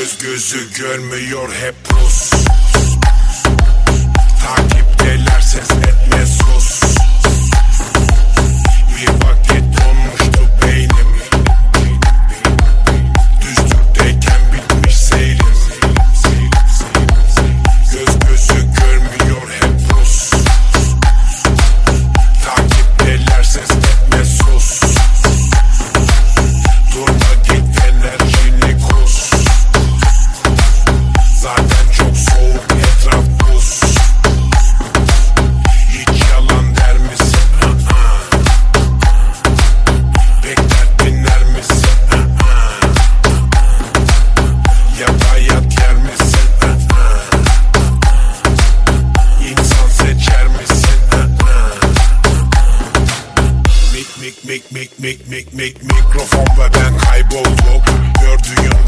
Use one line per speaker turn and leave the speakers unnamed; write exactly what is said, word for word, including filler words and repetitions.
Göz gözü görmüyor hep pus. Takipteler ses etme sus. Bir vakit donmuştu beynim. Düzlükteyken bitmiş seyrim. Göz gözü görmüyor hep pus. Takipteler ses etme sus. Durma git enerjini kus. Zaten çok soğuk etraf buz. Hiç yalan der misin? Bekler dinler misin? Ya da yat yer misin? İnsan seçer misin? Mik mik mik mik mik mik mik mikrofon ve ben kaybolduk. Gördüğün